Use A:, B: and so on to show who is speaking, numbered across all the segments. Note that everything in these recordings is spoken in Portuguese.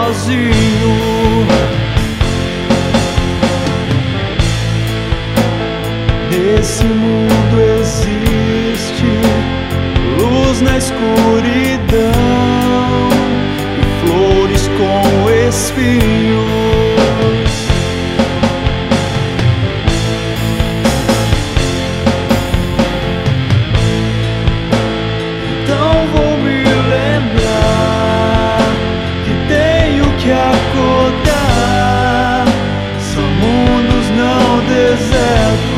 A: sozinho. Nesse mundo existe luz na escuridão e flores com espinhos. Então vou me lembrar que tenho que acordar. São mundos não desertos.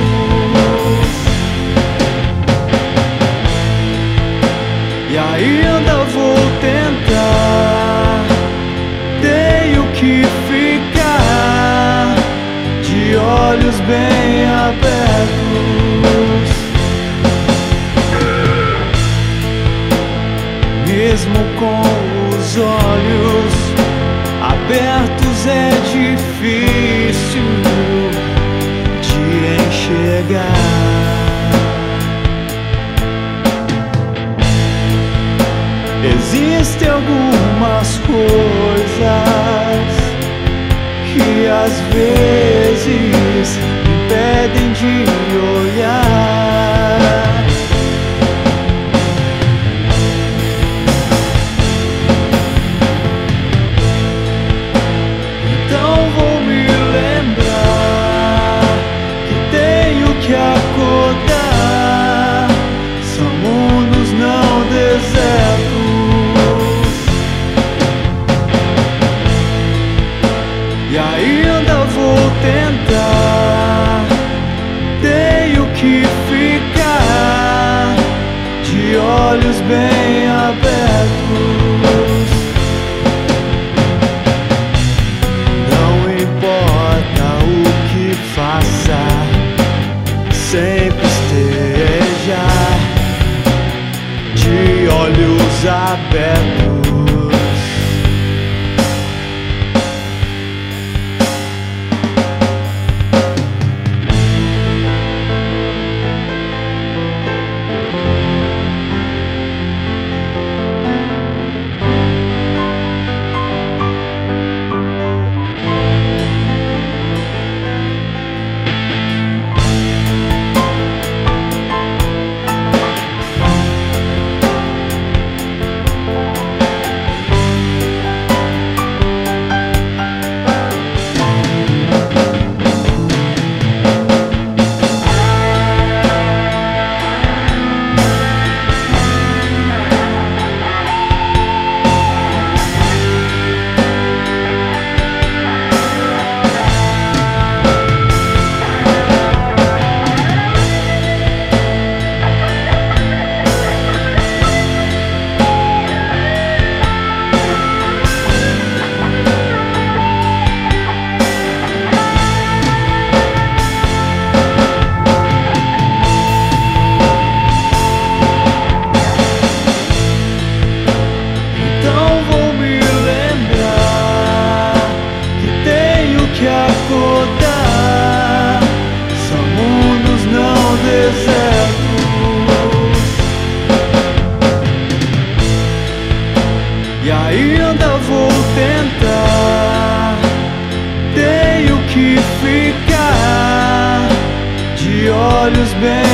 A: E ainda vou tentar, tenho que ficar de olhos bem abertos. Mesmo com os olhos abertos é difícil de enxergar. Existem algumas coisas que às vezes impedem de olhar. Então vou me lembrar que tenho que acordar. São mundos não desertos. E ainda vou tentar, tenho que ficar de olhos bem abertos. Não importa o que faça, sempre esteja de olhos abertos. Acordar, são mundos não desertos. E ainda vou tentar, tenho que ficar de olhos bem